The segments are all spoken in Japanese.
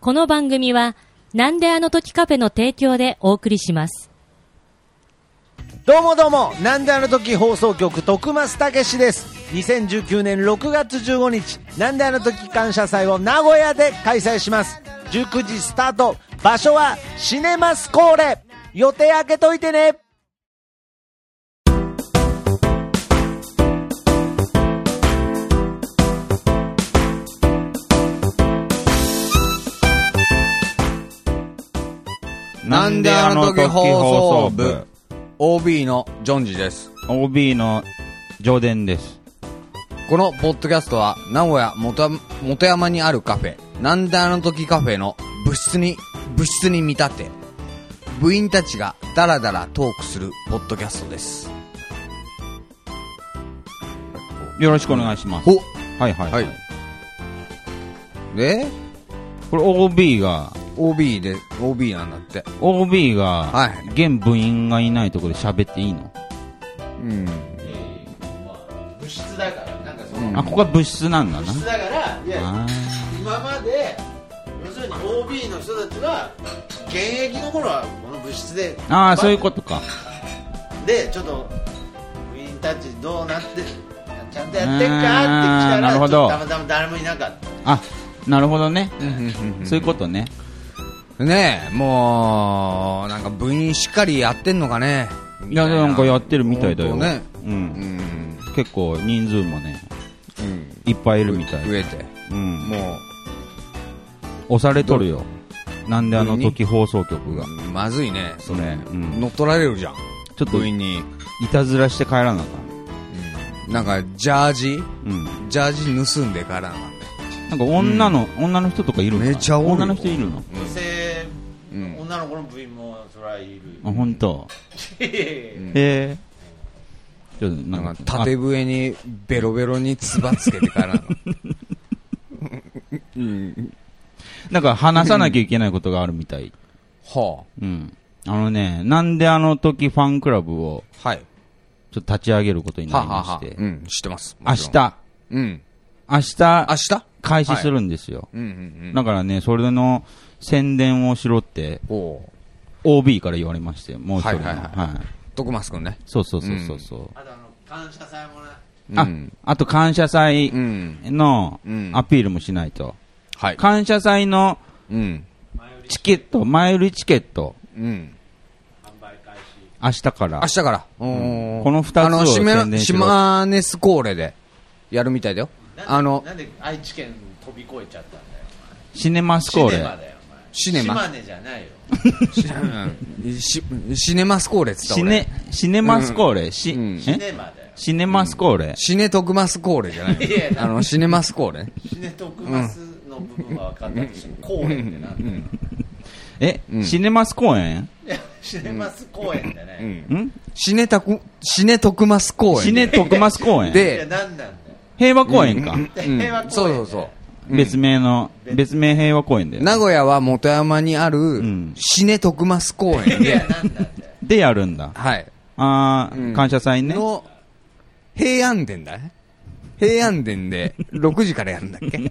この番組はなんであの時カフェの提供でお送りします。 どうもどうも、なんであの時放送局徳増たけしです。2019年6月15日、なんであの時感謝祭を名古屋で開催します。19時スタート、場所はシネマスコーレ。予定開けといてね。 なんであの時放送部 OB のジョンジです。 OB の上田です。 このポッドキャストは名古屋元山にあるカフェなんであの時カフェの部室に見立て部員たちがダラダラトークするポッドキャストです。 よろしくお願いします。はいはいはい。 でこれ OB が OB なんだって。 OB が、 はい、 現部員がいないところで喋っていいの？ まあ、部室だからなんかその、 ここは部室なんだな。 部室だから、いや今まで要するに OB の人たちは現役の頃はこの部室で、 そういうことか。 でちょっと部員たちどうなってちゃんとやってんかって来たら、ちょっとたまたま誰もいなかった。 なるほどね。そういうことね。 ねえ、もうなんか部員しっかりやってんのかね。 いや、なんかやってるみたいだよね。結構人数もね、いっぱいいるみたい。 増えて、もう押されとるよ。なんであの時放送局が。 まずいね、それ。乗っ取られるじゃん。 ちょっと部員にいたずらして帰らなかった。なんかジャージ盗んで帰らなかった。 なんか女の人とかいるの？ めっちゃ多い。 女の人いるの？ 女の子の部員もそれはいる。 本当。 なんか縦笛にベロベロにつばつけてからのなんか話さなきゃいけないことがあるみたい。なんであの時ファンクラブをちょっと立ち上げることになりまして。 知ってます。 明日開始するんですよ。だからね、それの宣伝をしろって OB から言われまして、もう一人の。 徳増くんね。 そう。 あと感謝祭もね。 あと感謝祭のアピールもしないと。感謝祭のチケット、前売りチケット。販売開始。明日から。この2つを宣伝しろ。 島根スコーレでやるみたいだよ。 なんで愛知県飛び越えちゃったんだよ。 シネマスコーレ。 島根じゃないよ。 シネマスコーレっつった俺。 シネマスコーレ。シネマスコーレ。 シネトクマスコーレじゃない。シネマスコーレ。 シネトクマスの部分は分かんないし、公園ってなんだよ。 シネマス公園？ いや、シネマス公園じゃない。 シネトクマス公園。 シネトクマス公園。 で、なんだよ。 平和公園か。 そう。 別名平和公園だよ。 名古屋は元山にあるシネ徳増公園でやるんだ。感謝祭ね。 の平安殿だね。平安殿で6時からやるんだっけ？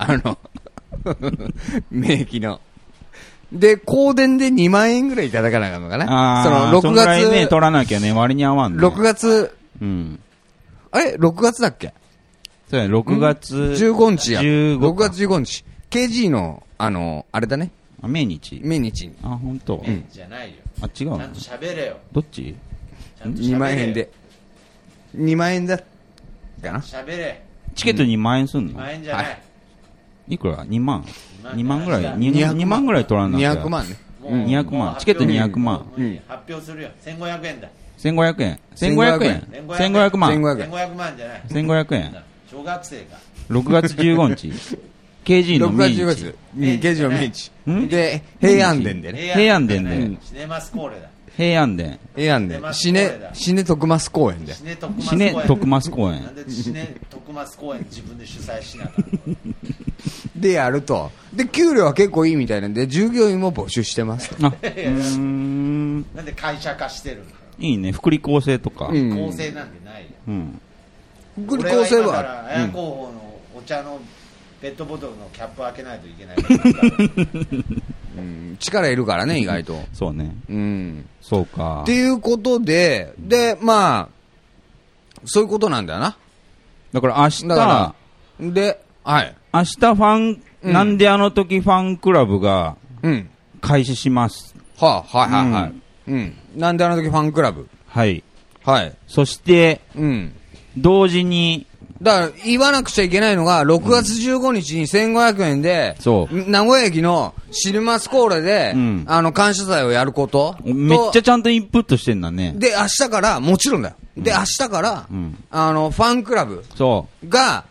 名駅の。で、香典で2万円ぐらいいただかなかったのかな。 その6月ね、取らなきゃね、割に合わんの。 6月、あれ ?6 月だっけ？ そうや、6月 15日や。6月15日。KG の、あれだね。 命日。 本当。 じゃないよ。 違うの。 ちゃんと喋れよ。 どっち ？2万円で。2万円だ。かな？ 喋れ。 チケット2万円すんの？2 万円じゃない。 いくら？ 2万。2万ぐらい。2万ぐらい取らなきゃ。 200万ね。 200万。チケット200万。 発表するよ。1500円だ。 1500円。1500万。 1500万じゃない。 1500円。 小学生か。 6月15日。KG の命日。 KG の命日。で、平安殿でね。 平安殿で。 シネマスコーレだ。 平安殿。シネ徳増公園で。 シネ徳増公園。 なんでシネ徳増公園自分で主催しなかった。 でやると。で、給料は結構いいみたいなんで、従業員も募集してます。 なんで会社化してるの？ いいね。福利厚生とか。 構成なんてないよ。 福利厚生は。 綾候補のお茶のペットボトルのキャップ開けないといけないから力いるからね、意外と。 そうね。そうか。 っていうことで、まあ、そういうことなんだよな。 だから明日、 で、はい。 明日ファン、なんであの時ファンクラブが、開始します。 はい。なんであの時ファンクラブ。 はい。 はい。 そして、同時に、 だから、言わなくちゃいけないのが、6月15日に1500円で、名古屋駅のシルマスコーレで、感謝祭をやること。 めっちゃちゃんとインプットしてんだね。 で、明日から、もちろんだよ。で、明日から、ファンクラブが、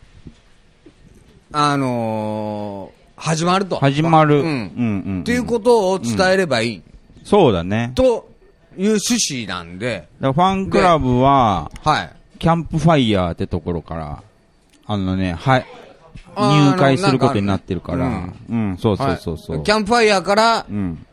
始まると。 始まる。 っていうことを伝えればいい。 そうだね。 という趣旨なんで。 だからファンクラブは、キャンプファイヤーってところから、入会することになってるから、そう。キャンプファイヤーから、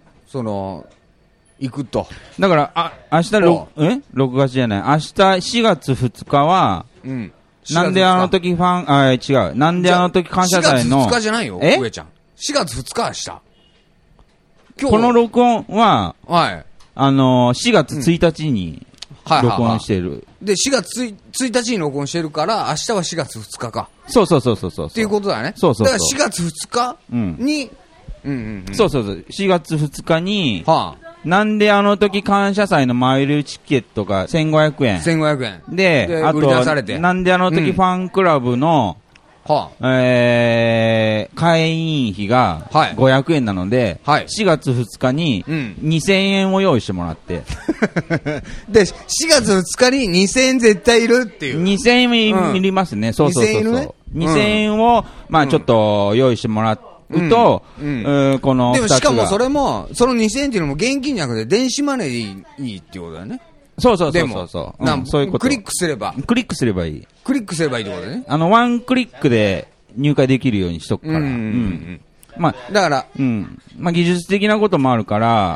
行くと。 だから、明日6月じゃない。明日4月2日は、なんであの時ファン、違う。なんであの時感謝祭の。 4月2日じゃないよ、上ちゃん。4月2日明日。 この録音は、4月1日に、録音してる。 で、4月1日に録音してるから、明日は4月2日か。 そう。 っていうことだね。だから4月2日に、 そう。4月2日に、なんであの時感謝祭のマイルチケットが1500円。 1500円。 で、あと、なんであの時ファンクラブの、会員費が500円なので、4月2日に2000円を用意してもらって。 で、4月2日に2000円絶対いるっていう。 2000円いりますね。そう。2000円を、まあちょっと用意してもらって、この2つが。 でもしかもそれも、その2000円っていうのも現金じゃなくて電子マネーでいいっていうことだよね。 そう。そういうこと。 クリックすればいい。 クリックすればいいってことだね。 ワンクリックで入会できるようにしとくから。まあ、 だから、 まあ技術的なこともあるから、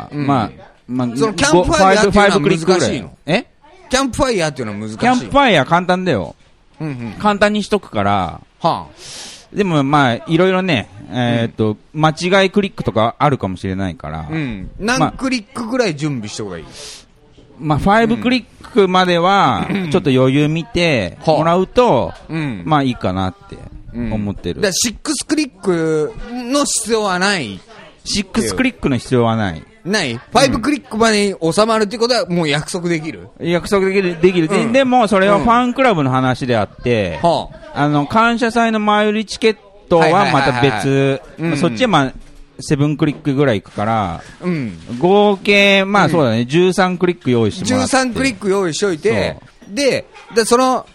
まあ、 そのキャンプファイヤーっていうのは難しいの？キャンプファイヤーっていうのは難しい。 キャンプファイヤー簡単だよ。簡単にしとくから、でもまあ、いろいろね、間違いクリックとかあるかもしれないから。 何クリックぐらい準備しておけばいい？ まあ、5クリックまでは、ちょっと余裕見てもらうと、まあいいかなって思ってる。 だから6クリックの必要はない。 6クリックの必要はない。 ない ?5 クリックまでに収まるってことはもう約束できる？ 約束できる。でも、それはファンクラブの話であって、感謝祭の前売りチケットはまた別、そっちはまあ、7クリックぐらいいくから、合計、まあそうだね、13クリック用意してもらって。 13クリック用意しといて、で、その、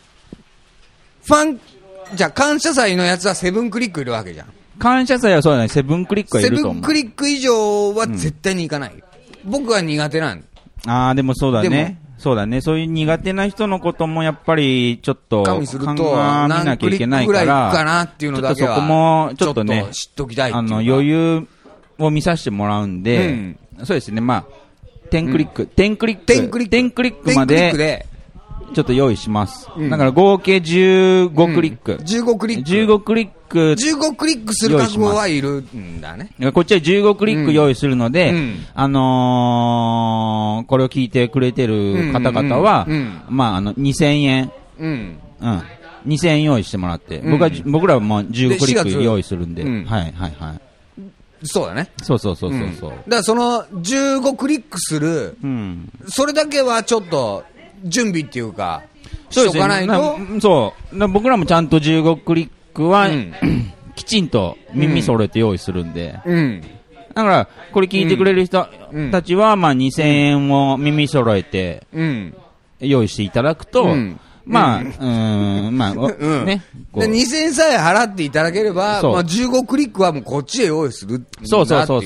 じゃあ感謝祭のやつは7クリックいるわけじゃん。 感謝祭はそうだね、7クリックはいると思う。 7クリック以上は絶対にいかない。僕は苦手なんああ、でもそうだね。そういう苦手な人のこともやっぱりちょっと考えなきゃいけないから、何クリックぐらいいくかなっていうのだけは、 そこもちょっとね、 知っときたいっていう余裕を見させてもらうんで、そうですね、まあ、10クリック、10クリックまで、ちょっと用意します。だから合計15クリック。 15クリックする覚悟はいるんだね。 こっちは15クリック用意するので、これを聞いてくれてる方々は、まあ、2000円。2000円用意してもらって。僕らはもう15クリック用意するんで。はい。 そうだね。 そう。だからその15クリックする、それだけはちょっと、準備っていうか、しとかないと。 そう。僕らもちゃんと15クリックは、きちんと耳揃えて用意するんで。だから、これ聞いてくれる人たちは、まあ2000円を耳揃えて、用意していただくと、まあ、まあ、ね。 2000円さえ払っていただければ、まあ15クリックはもうこっちへ用意する。 そう。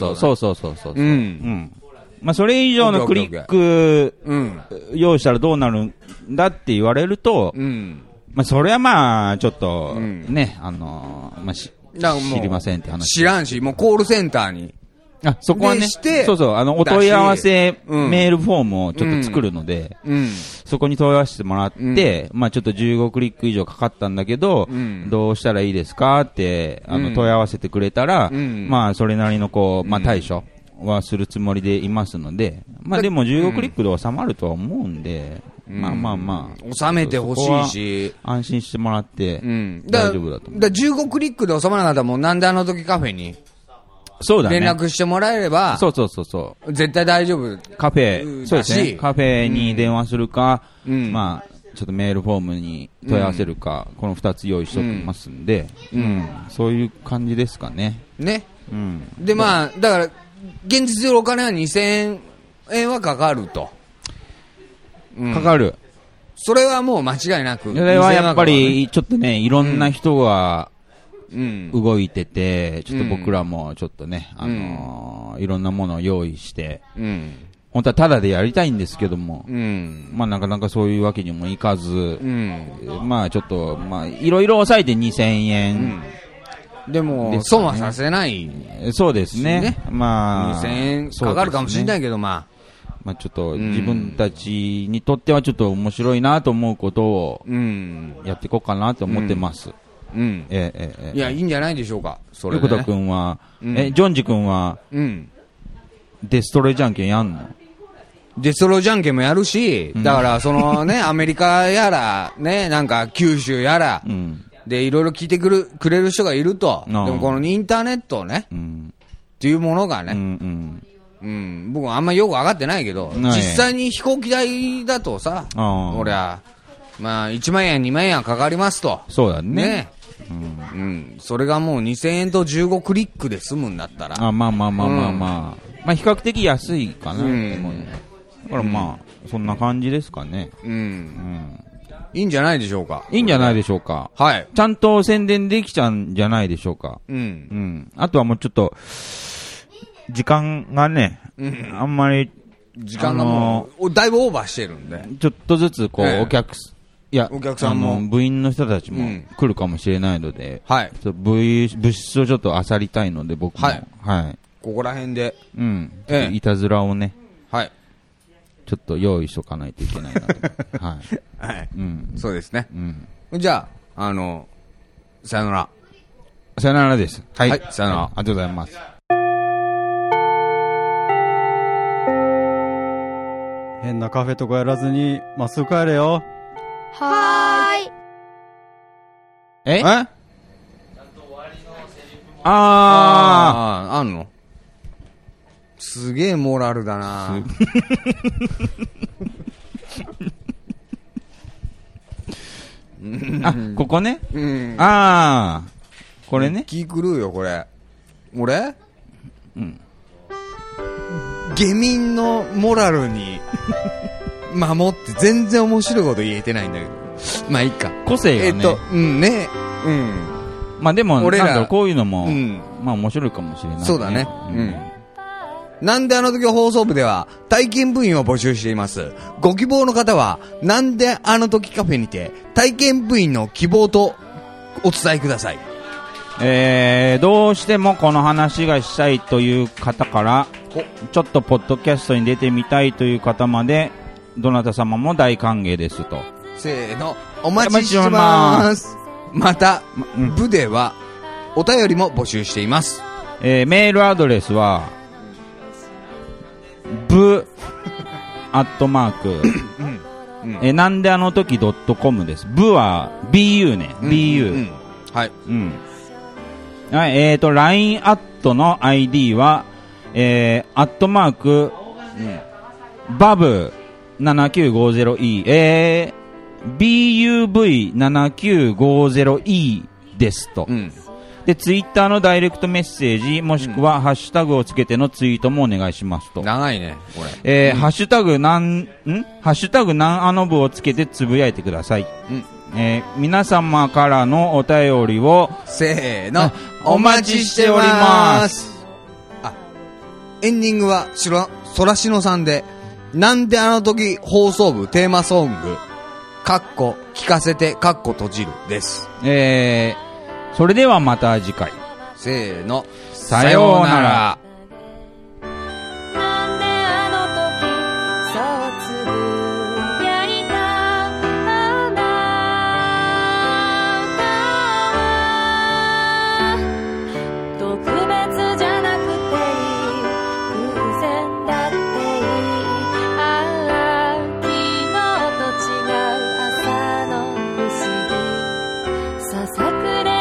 まあ、それ以上のクリック用意したらどうなるんだって言われると、まあ、それはまあ、ちょっと、ね、まあ、知りませんって話。 知らんし、もうコールセンターにあ、そこはね、そうそう、お問い合わせメールフォームをちょっと作るので、そこに問い合わせてもらって、まあちょっと15クリック以上かかったんだけど、どうしたらいいですかって、問い合わせてくれたら、まあそれなりのこう、まあ対処はするつもりでいますので、まあでも15クリックで収まるとは思うんで、まあまあまあ。 収めてほしいし。 安心してもらって、大丈夫だと思う。 15クリックで収まらなかったらもうなんであの時カフェに。 そうだね。 連絡してもらえれば。 そう。 絶対大丈夫。 カフェ、そうですね。カフェに電話するか、まあ、ちょっとメールフォームに問い合わせるか、この2つ用意しておきますんで、そういう感じですかね。 ね。で、まあ、だから、現実上お金は2000円はかかると。 かかる。 それはもう間違いなく。 それはやっぱり、ちょっとね、いろんな人が、動いてて、ちょっと僕らもちょっとね、いろんなものを用意して、本当はタダでやりたいんですけども、まあなかなかそういうわけにもいかず、まあちょっと、まあいろいろ抑えて2000円。 でも、損はさせない。 そうですね。まあ、2000円かかるかもしれないけど、まあちょっと自分たちにとってはちょっと面白いなと思うことを、やっていこうかなと思ってます。 いや、いいんじゃないでしょうか。それでね。横田くんは、ジョンジ君は、デストロイじゃんけんやんの？ デストロイじゃんけんもやるし、だからそのね、アメリカやら、ね、なんか九州やら、で、いろいろ聞いてくれる人がいると。でもこのインターネットね、っていうものがね、僕はあんまよくわかってないけど、実際に飛行機代だとさ、俺は、まあ、1万円、2万円はかかりますと。 そうだね。 それがもう2000円と15クリックで済むんだったら。 まあ、まあ、比較的安いかな。だからまあ、そんな感じですかね。 いいんじゃないでしょうか。 いいんじゃないでしょうか。 はい。 ちゃんと宣伝できちゃうんじゃないでしょうか。あとはもうちょっと、時間がね、あんまり、 時間がもう、だいぶオーバーしてるんで。 ちょっとずつ、こう、お客さんも、部員の人たちも来るかもしれないので、 はい。 物質をちょっと漁りたいので、僕も。はい。 ここら辺で。 いたずらをね、 はい。 ちょっと用意しとかないといけないなと。はい。 そうですね。じゃあ、さよなら。 さよならです。 はい。さよなら。 ありがとうございます。 変なカフェとかやらずに、まっすぐ帰れよ。 はーい。 あんの？すげえモラルだなここね。これね。 気狂うよ、これ。俺？下民のモラルに守って全然面白いこと言えてないんだけど。まあいいか。 個性がね。まあでも、俺らこういうのも、まあ面白いかもしれないね。 そうだね。なんであの時放送部では体験部員を募集しています。ご希望の方は、なんであの時カフェにて体験部員の希望とお伝えください。 どうしてもこの話がしたいという方から、ちょっとポッドキャストに出てみたいという方まで、どなた様も大歓迎ですと。 せーの、お待ちしてます。また、部ではお便りも募集しています。 メールアドレスは、部アットマーク、なんであの時.com です。部は BU ね。BU。 はい。 LINE アットの ID は、アットマーク、バブ 7950E、BUV7950E ですと。で、ツイッターのダイレクトメッセージ、もしくはハッシュタグをつけてのツイートもお願いしますと。 長いね、これ。 ハッシュタグなんあの部をつけてつぶやいてください。皆様からのお便りを、 せーの、お待ちしております。エンディングは、そらしのさんで、なんであの時放送部テーマソング、聞かせて、閉じるです。 それではまた次回。 せーの、 さようなら。 ささくれ